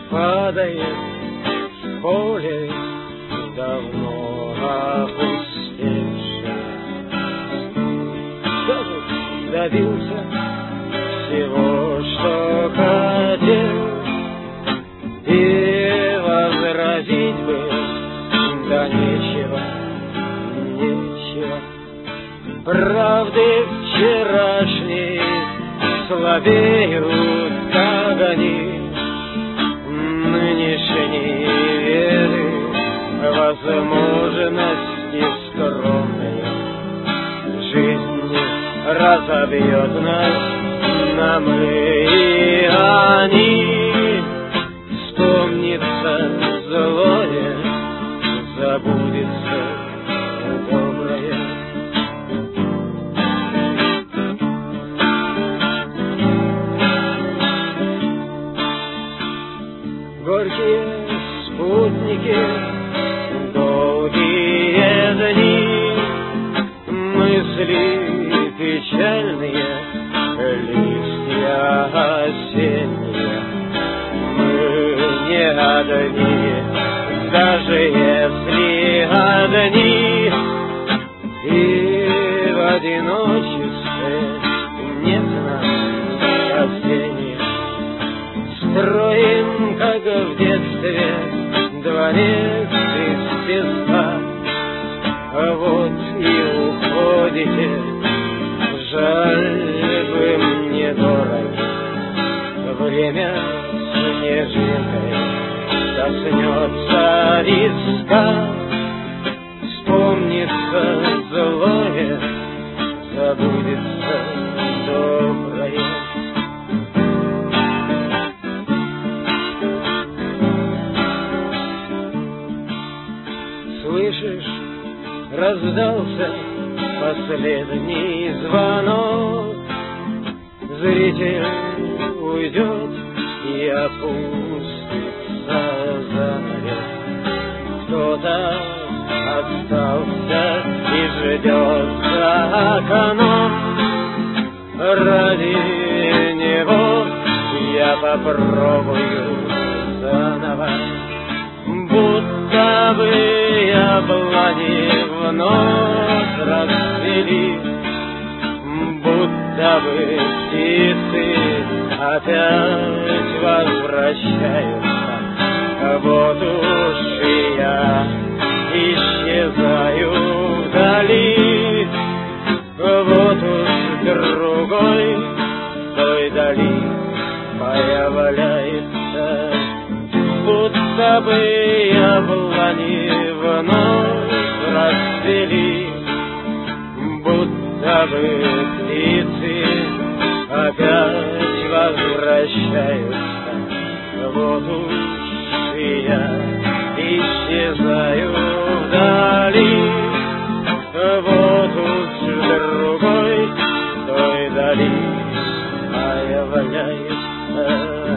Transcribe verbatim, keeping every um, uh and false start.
падает в поле давно опустевшее. Кто тут добился всего, что хотел, и возразить бы, да нечего, нечего. Правды вчерашней слабеют, как они, нынешние веры, возможности скромные. Жизнь разобьет нас на мы и они. Вспомнится злое, забудется доброе. Горькие спутники, долгие дни, мысли печальные, листья осенние. Мы не одни, даже если одни, и в одиночестве нет нам спасения. Строим, как в детстве, дворец из песка, а вот и уходите, жаль бы мне дороги. Время снежинкой коснется виска, вспомнится злое, забудется доброе. Слышишь, раздался последний звонок. Зритель уйдет и опустится занавес. Кто-то остался и ждет за окном. Ради него я попробую заново. Будто бы яблони вновь расцвели, будто бы птицы опять возвращаются. Вот уж и я исчезаю вдали, вот уж другой в той дали появляется. Будто бы яблони вновь расцвели, будто бы птицы опять возвращаются. Вот уж и я исчезаю вдали, вот уж другой в той дали появляется.